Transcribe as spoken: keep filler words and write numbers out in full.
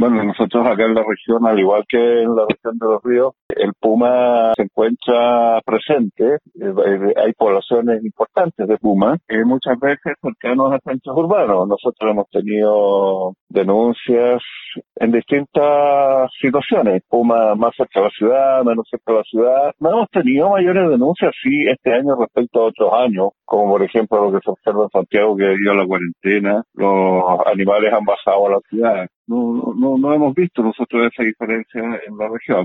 Bueno, nosotros acá en la región, al igual que en la región de los ríos, el puma se encuentra presente. Eh, hay poblaciones importantes de puma, eh, muchas veces cercanos a centros urbanos. Nosotros hemos tenido denuncias en distintas situaciones. Puma más cerca de la ciudad, menos cerca de la ciudad. No hemos tenido mayores denuncias, sí, este año respecto a otros años, como por ejemplo lo que se observa en Santiago, que debido a la cuarentena, los animales han bajado a la ciudad. No, no, no hemos visto nosotros esa diferencia en la región.